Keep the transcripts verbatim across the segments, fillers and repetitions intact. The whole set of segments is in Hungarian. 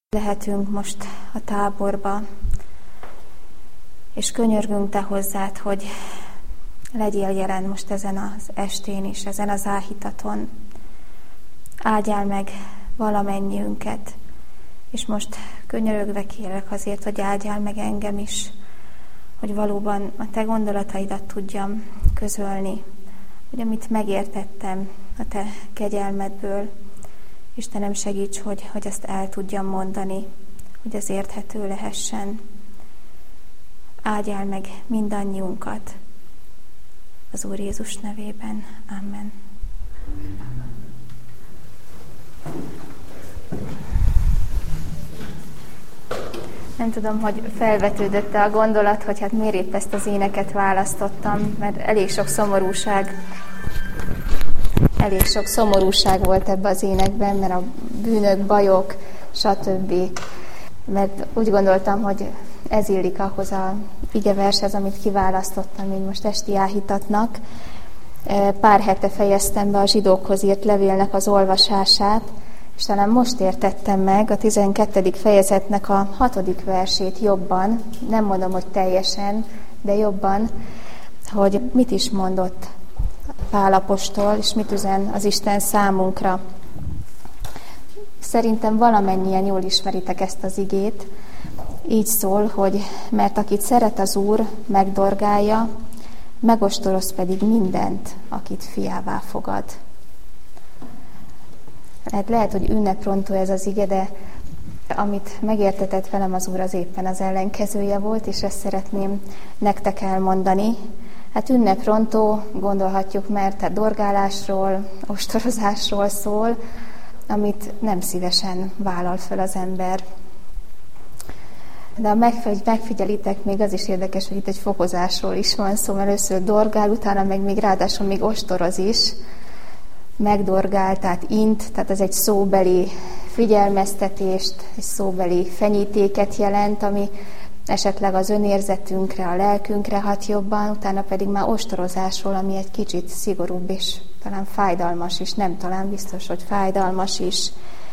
Lehetünk most a táborba, és könyörgünk Te hozzád, hogy legyél jelen most ezen az estén is, ezen az áhítaton. Áldjál meg valamennyiünket, és most könyörögve kérlek azért, hogy áldjál meg engem is, hogy valóban a Te gondolataidat tudjam közölni, hogy amit megértettem a Te kegyelmedből, Istenem, segíts, hogy, hogy ezt el tudjam mondani, hogy az érthető lehessen. Áldjál meg mindannyiunkat az Úr Jézus nevében. Amen. Nem tudom, hogy felvetődött-e a gondolat, hogy hát miért épp ezt az éneket választottam, mert elég sok szomorúság Elég sok szomorúság volt ebben az énekben, mert a bűnök, bajok, stb. Mert úgy gondoltam, hogy ez illik ahhoz az igevershez, amit kiválasztottam, így most esti áhítatnak. Pár hete fejeztem be a zsidókhoz írt levélnek az olvasását, és talán most értettem meg a tizenkettedik fejezetnek a hatodik versét jobban, nem mondom, hogy teljesen, de jobban, hogy mit is mondott Pál apostol, és mit üzen az Isten számunkra. Szerintem valamennyien jól ismeritek ezt az igét. Így szól, hogy mert akit szeret az Úr, megdorgálja, megostoroz pedig mindent, akit fiává fogad. Hát lehet, hogy ünneprontó ez az ige, de amit megértetett velem az Úr, az éppen az ellenkezője volt, és ezt szeretném nektek elmondani. Hát ünneprontó, gondolhatjuk, mert a dorgálásról, ostorozásról szól, amit nem szívesen vállal fel az ember. De ha megfigyelitek, még az is érdekes, hogy itt egy fokozásról is van szó, mert először dorgál, utána meg még ráadásul még ostoroz is, megdorgál, tehát int, tehát ez egy szóbeli figyelmeztetést, egy szóbeli fenyítéket jelent, ami esetleg az önérzetünkre, a lelkünkre hat jobban, utána pedig már ostorozásról, ami egy kicsit szigorúbb és talán fájdalmas is, nem talán biztos, hogy fájdalmas is.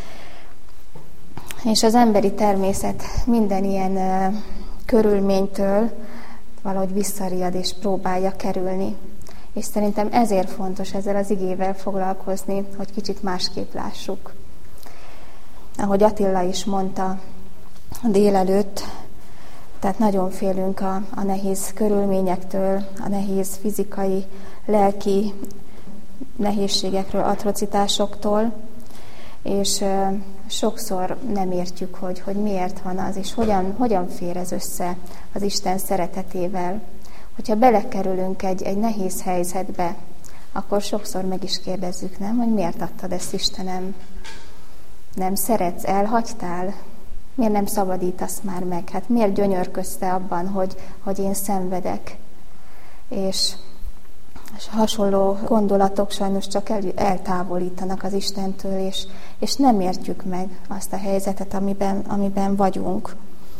És az emberi természet minden ilyen uh, körülménytől valahogy visszariad és próbálja kerülni. És szerintem ezért fontos ezzel az igével foglalkozni, hogy kicsit másképp lássuk. Ahogy Attila is mondta délelőtt, tehát nagyon félünk a, a nehéz körülményektől, a nehéz fizikai, lelki nehézségekről, atrocitásoktól, és uh, sokszor nem értjük, hogy, hogy miért van az, és hogyan, hogyan fér ez össze az Isten szeretetével. Hogyha belekerülünk egy, egy nehéz helyzetbe, akkor sokszor meg is kérdezzük, nem, hogy miért adtad ezt, Istenem? Nem szeretsz, elhagytál? Miért nem szabadítasz már meg? Hát miért gyönyörködsz abban, hogy, hogy én szenvedek? És, és hasonló gondolatok sajnos csak el, eltávolítanak az Istentől, és, és nem értjük meg azt a helyzetet, amiben, amiben vagyunk.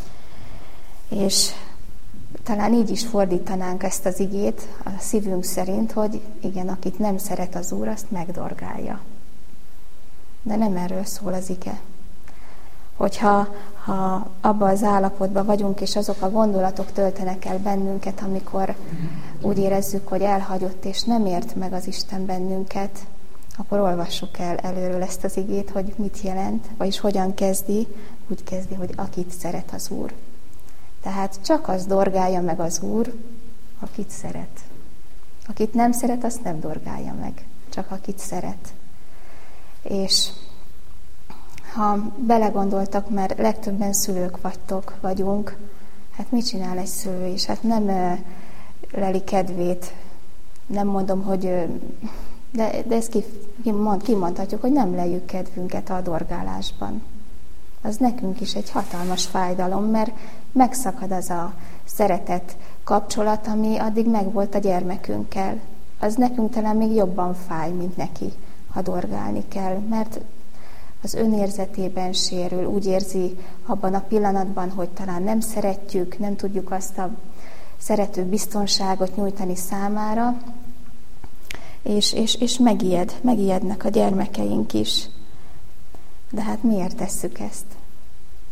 És talán így is fordítanánk ezt az igét a szívünk szerint, hogy igen, akit nem szeret az Úr, azt megdorgálja. De nem erről szól az ige. Hogyha ha abban az állapotban vagyunk, és azok a gondolatok töltenek el bennünket, amikor úgy érezzük, hogy elhagyott, és nem ért meg az Isten bennünket, akkor olvassuk el előről ezt az igét, hogy mit jelent, vagyis hogyan kezdi. Úgy kezdi, hogy akit szeret az Úr. Tehát csak az dorgálja meg az Úr, akit szeret. Akit nem szeret, azt nem dorgálja meg, csak akit szeret. És ha belegondoltak, mert legtöbben szülők vagytok, vagyunk, hát mit csinál egy szülő is? Hát nem ö, leli kedvét, nem mondom, hogy, ö, de, de ezt kimond, kimondhatjuk, hogy nem leljük kedvünket a dorgálásban. Az nekünk is egy hatalmas fájdalom, mert megszakad az a szeretet kapcsolat, ami addig megvolt a gyermekünkkel. Az nekünk talán még jobban fáj, mint neki, ha dorgálni kell, mert az önérzetében sérül, úgy érzi abban a pillanatban, hogy talán nem szeretjük, nem tudjuk azt a szerető biztonságot nyújtani számára, és, és, és megijed, megijednek a gyermekeink is. De hát miért tesszük ezt?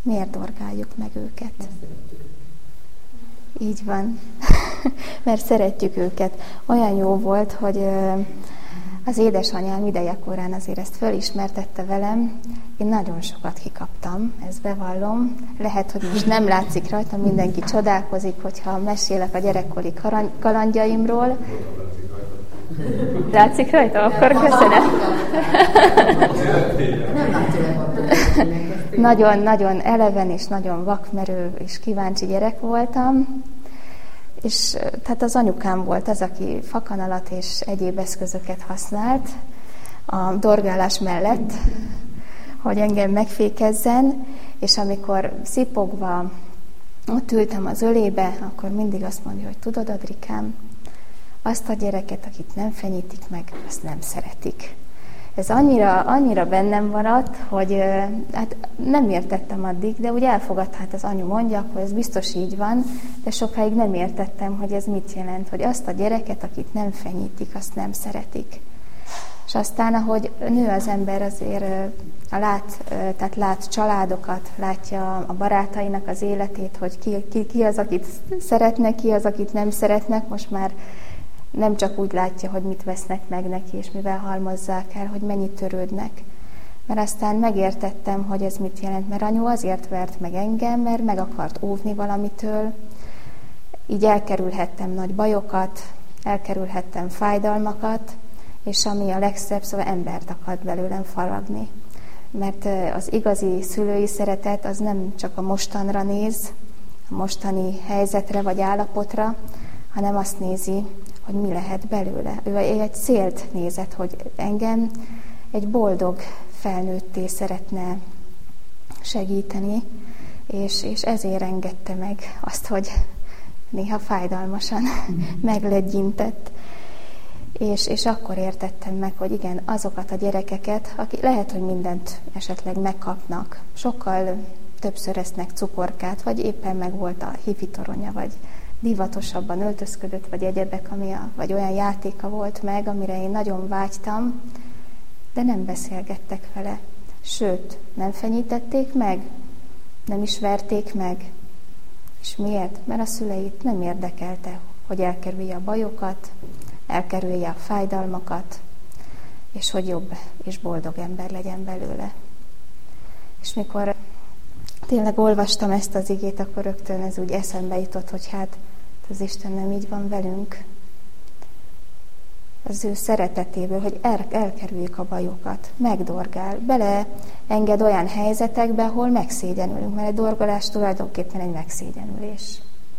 Miért dorgáljuk meg őket? Így van. Mert szeretjük őket. Olyan jó volt, hogy az édesanyám idejekorán azért ezt fölismertette velem. Én nagyon sokat kikaptam, ezt bevallom. Lehet, hogy most nem látszik rajta, mindenki csodálkozik, hogyha mesélek a gyerekkori kalandjaimról. Látszik rajta? Akkor köszönöm. Nagyon-nagyon eleven és nagyon vakmerő és kíváncsi gyerek voltam. És tehát az anyukám volt az, aki fakanalat és egyéb eszközöket használt a dorgálás mellett, hogy engem megfékezzen, és amikor szipogva ott ültem az ölébe, akkor mindig azt mondja, hogy tudod, Adrikám, azt a gyereket, akit nem fenyítik meg, azt nem szeretik. Ez annyira, annyira bennem maradt, hogy hát nem értettem addig, de úgy elfogadta, hát az anyu mondja, hogy ez biztos így van, de sokáig nem értettem, hogy ez mit jelent, hogy azt a gyereket, akit nem fenyítik, azt nem szeretik. És aztán, ahogy nő az ember, azért lát, tehát lát családokat, látja a barátainak az életét, hogy ki, ki, ki az, akit szeretnek, ki az, akit nem szeretnek, most már nem csak úgy látja, hogy mit vesznek meg neki, és mivel halmozzák el, hogy mennyit törődnek. Mert aztán megértettem, hogy ez mit jelent, mert anyu azért vert meg engem, mert meg akart óvni valamitől. Így elkerülhettem nagy bajokat, elkerülhettem fájdalmakat, és ami a legszebb, szóval embert akart belőlem faragni. Mert az igazi szülői szeretet az nem csak a mostanra néz, a mostani helyzetre vagy állapotra, hanem azt nézi, hogy mi lehet belőle. Ő egy célt nézett, hogy engem egy boldog felnőtté szeretne segíteni, és, és ezért engedte meg azt, hogy néha fájdalmasan meglegyintett. És, és akkor értettem meg, hogy igen, azokat a gyerekeket, akik lehet, hogy mindent esetleg megkapnak, sokkal többször esznek cukorkát, vagy éppen meg volt a hifi toronya, vagy divatosabban öltözködött, vagy egyebek, ami a, vagy olyan játéka volt meg, amire én nagyon vágytam, de nem beszélgettek vele. Sőt, nem fenyítették meg, nem is verték meg. És miért? Mert a szüleit nem érdekelte, hogy elkerülje a bajokat, elkerülje a fájdalmakat, és hogy jobb és boldog ember legyen belőle. És mikor tényleg olvastam ezt az igét, akkor rögtön ez úgy eszembe jutott, hogy hát az Isten nem így van velünk. Az ő szeretetéből, hogy el, elkerüljük a bajokat, megdorgál, beleenged olyan helyzetekbe, ahol megszégyenülünk, mert egy dorgolás tulajdonképpen egy megszégyenülés.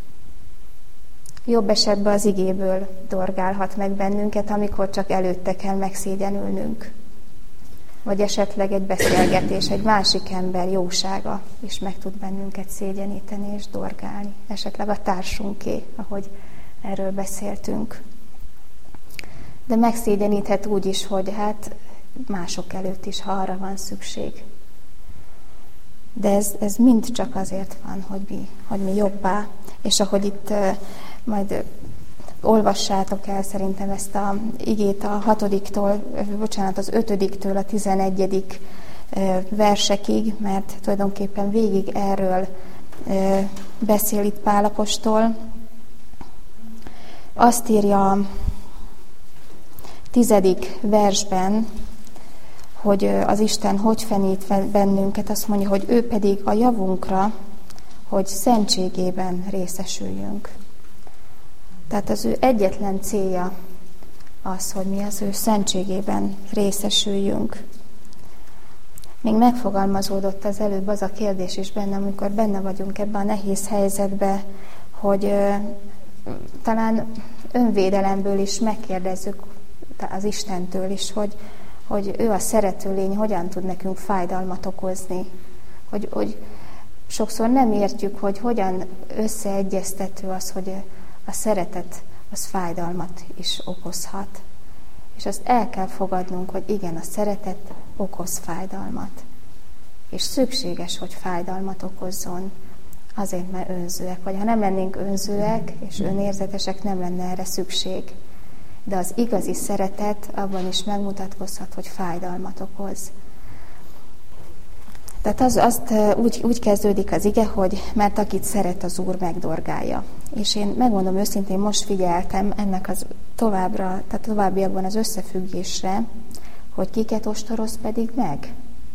Jobb esetben az igéből dorgálhat meg bennünket, amikor csak előtte kell megszégyenülnünk. Vagy esetleg egy beszélgetés, egy másik ember jósága is meg tud bennünket szégyeníteni és dorgálni. Esetleg a társunké, ahogy erről beszéltünk. De megszégyeníthet úgy is, hogy hát mások előtt is, ha arra van szükség. De ez, ez mind csak azért van, hogy mi, hogy mi jobbá. És ahogy itt uh, majd olvassátok el szerintem ezt a igét a hatodiktól, bocsánat, az ötödiktől a tizenegyedik versekig, mert tulajdonképpen végig erről beszél itt Pál apostol. Azt írja a tizedik versben, hogy az Isten hogy fenít bennünket, azt mondja, hogy ő pedig a javunkra, hogy szentségében részesüljünk. Tehát az ő egyetlen célja az, hogy mi az ő szentségében részesüljünk. Még megfogalmazódott az előbb az a kérdés is bennem, amikor benne vagyunk ebben a nehéz helyzetben, hogy ö, talán önvédelemből is megkérdezzük az Istentől is, hogy, hogy ő a szerető lény hogyan tud nekünk fájdalmat okozni. Hogy, hogy sokszor nem értjük, hogy hogyan összeegyeztető az, hogy a szeretet az fájdalmat is okozhat. És azt el kell fogadnunk, hogy igen, a szeretet okoz fájdalmat. És szükséges, hogy fájdalmat okozzon, azért, mert önzőek. Vagy ha nem lennénk önzőek és önérzetesek, nem lenne erre szükség. De az igazi szeretet abban is megmutatkozhat, hogy fájdalmat okoz. Tehát az, azt úgy, úgy kezdődik az ige, hogy mert akit szeret, az Úr megdorgálja. És én megmondom őszintén, most figyeltem ennek az továbbra, tehát továbbiakban az összefüggésre, hogy kiket ostoroz pedig meg.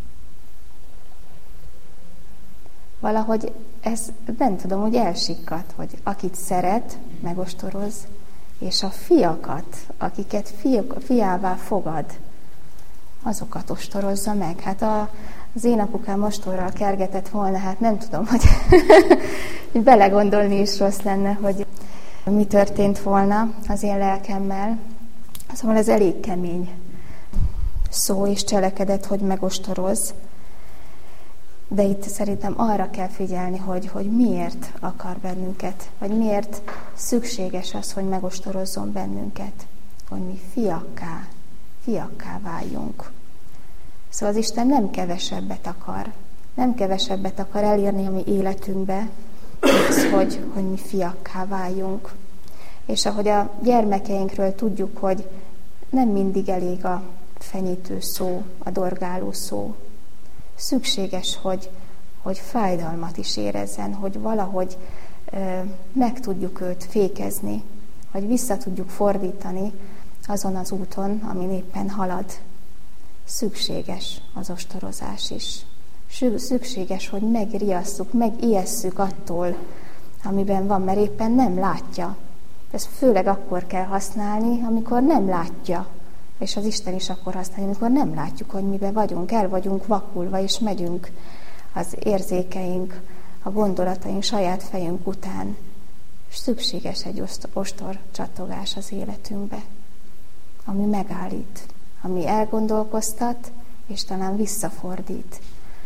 Valahogy ez, nem tudom, hogy elsikkadt, hogy akit szeret, megostoroz, és a fiakat, akiket fiak, fiává fogad, azokat ostorozza meg. Hát a, az én apukám ostorral kergetett volna, hát nem tudom, hogy belegondolni is rossz lenne, hogy mi történt volna az én lelkemmel. Szóval ez elég kemény szó és cselekedet, hogy megostoroz. De itt szerintem arra kell figyelni, hogy, hogy miért akar bennünket, vagy miért szükséges az, hogy megostorozzon bennünket, hogy mi fiakká, fiakká váljunk. Szóval az Isten nem kevesebbet akar, nem kevesebbet akar elérni a mi életünkbe, az, hogy, hogy mi fiakká váljunk. És ahogy a gyermekeinkről tudjuk, hogy nem mindig elég a fenyítő szó, a dorgáló szó. Szükséges, hogy, hogy fájdalmat is érezzen, hogy valahogy ö, meg tudjuk őt fékezni, vagy vissza tudjuk fordítani azon az úton, amin éppen halad. Szükséges az ostorozás is. Szükséges, hogy megriasszuk, megijesszük attól, amiben van, mert éppen nem látja. Ezt főleg akkor kell használni, amikor nem látja. És az Isten is akkor használja, amikor nem látjuk, hogy miben vagyunk, el vagyunk vakulva, és megyünk az érzékeink, a gondolataink saját fejünk után. És szükséges egy ostor csattogás az életünkbe, ami megállít, ami elgondolkoztat, és talán visszafordít.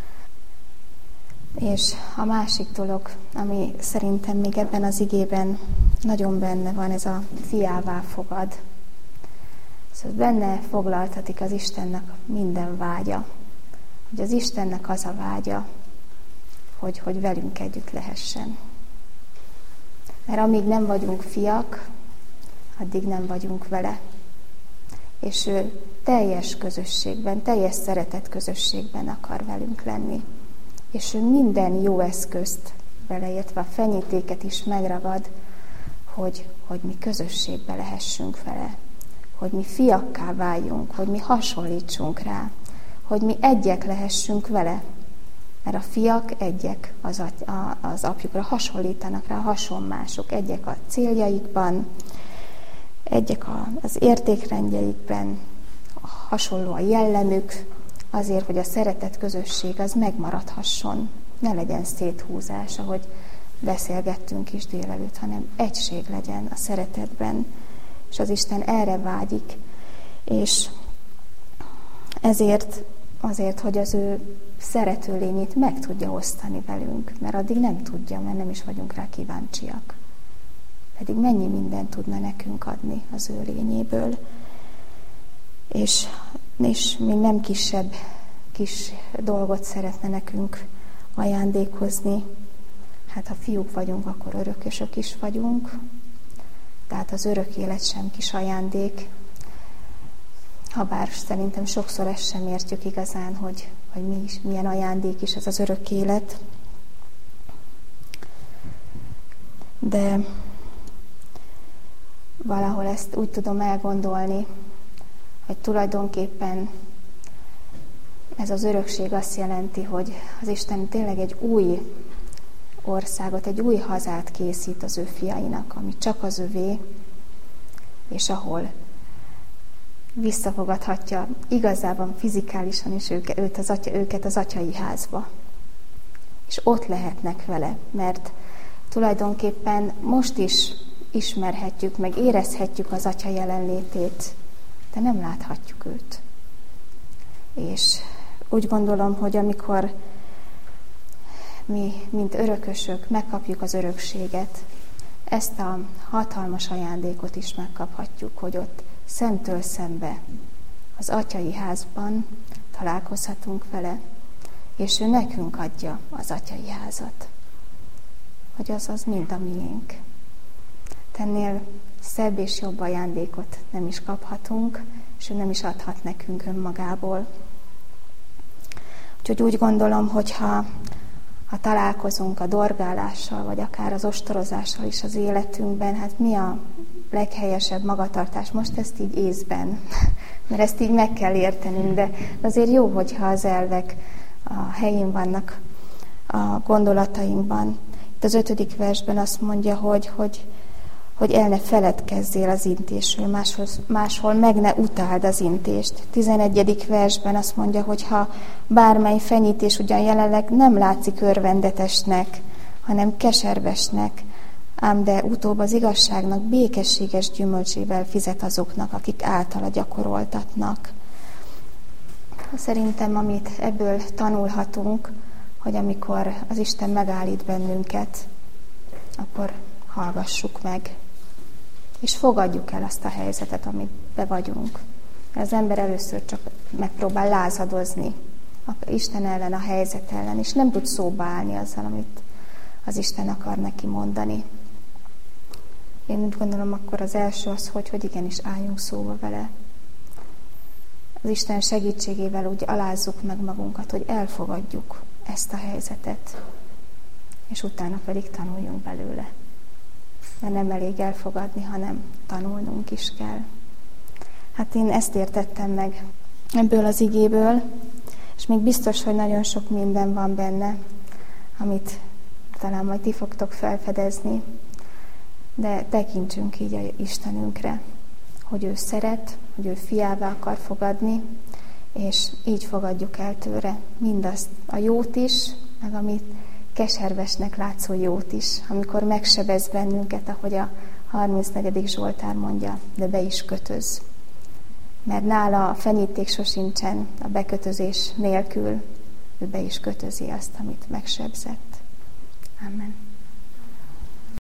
És a másik dolog, ami szerintem még ebben az igében nagyon benne van, ez a fiává fogad. Szóval benne foglaltatik az Istennek minden vágya. Hogy az Istennek az a vágya, hogy, hogy velünk együtt lehessen. Mert amíg nem vagyunk fiak, addig nem vagyunk vele. És ő teljes közösségben, teljes szeretet közösségben akar velünk lenni. És ő minden jó eszközt, beleértve a fenyítéket is megragad, hogy, hogy mi közösségbe lehessünk vele. Hogy mi fiakká váljunk, hogy mi hasonlítsunk rá, hogy mi egyek lehessünk vele. Mert a fiak egyek az, az apjukra, hasonlítanak rá, hasonmások, egyek a céljaikban, egyek az értékrendjeikben, hasonló a jellemük, azért, hogy a szeretet közösség az megmaradhasson, ne legyen széthúzás, ahogy beszélgettünk is délelőtt, hanem egység legyen a szeretetben, és az Isten erre vágyik, és ezért, azért, hogy az ő szerető lényét meg tudja osztani velünk, mert addig nem tudja, mert nem is vagyunk rá kíváncsiak. Pedig mennyi mindent tudna nekünk adni az ő lényéből. És, és még nem kisebb kis dolgot szeretne nekünk ajándékozni. Hát ha fiúk vagyunk, akkor örökösök is vagyunk. Tehát az örök élet sem kis ajándék. Habár szerintem sokszor ezt sem értjük igazán, hogy, hogy mi is, milyen ajándék is ez az örök élet. De valahol ezt úgy tudom elgondolni, hogy tulajdonképpen ez az örökség azt jelenti, hogy az Isten tényleg egy új országot, egy új hazát készít az ő fiainak, ami csak az övé, és ahol visszafogadhatja igazában fizikálisan is őket, őt az atya, őket az atyai házba. És ott lehetnek vele, mert tulajdonképpen most is ismerhetjük, meg érezhetjük az atya jelenlétét, de nem láthatjuk őt. És úgy gondolom, hogy amikor mi, mint örökösök, megkapjuk az örökséget, ezt a hatalmas ajándékot is megkaphatjuk, hogy ott szemtől szembe az atyai házban találkozhatunk vele, és ő nekünk adja az atyai házat. Hogy az az mind a miénk. Ennél szebb és jobb ajándékot nem is kaphatunk, és ő nem is adhat nekünk önmagából. Úgyhogy úgy gondolom, hogyha ha találkozunk a dorgálással, vagy akár az ostorozással is az életünkben, hát mi a leghelyesebb magatartás? Most ezt így észben, mert ezt így meg kell értenünk, de azért jó, hogyha az elvek a helyén vannak a gondolatainkban. Itt az ötödik versben azt mondja, hogy, hogy, hogy el ne feledkezzél az intésről, máshol, máshol meg ne utáld az intést. tizenegyedik versben azt mondja, hogy ha bármely fenyítés ugyan jelenleg nem látszik örvendetesnek, hanem keservesnek, ám de utóbb az igazságnak békességes gyümölcsével fizet azoknak, akik általa gyakoroltatnak. Szerintem, amit ebből tanulhatunk, hogy amikor az Isten megállít bennünket, akkor hallgassuk meg, és fogadjuk el azt a helyzetet, amiben vagyunk. Az ember először csak megpróbál lázadozni Isten ellen, a helyzet ellen, és nem tud szóba állni azzal, amit az Isten akar neki mondani. Én úgy gondolom, akkor az első az, hogy, hogy igenis álljunk szóba vele. Az Isten segítségével úgy alázzuk meg magunkat, hogy elfogadjuk ezt a helyzetet, és utána pedig tanuljunk belőle. Mert nem elég elfogadni, hanem tanulnunk is kell. Hát én ezt értettem meg ebből az igéből, és még biztos, hogy nagyon sok minden van benne, amit talán majd ti fogtok felfedezni, de tekintsünk így a Istenünkre, hogy ő szeret, hogy ő fiává akar fogadni, és így fogadjuk el tőle mindazt, a jót is, meg amit keservesnek látszó jót is, amikor megsebez bennünket, ahogy a harmincnegyedik Zsoltár mondja, de be is kötöz. Mert nála a fenyíték sosincsen a bekötözés nélkül, ő be is kötözi azt, amit megsebzett. Amen.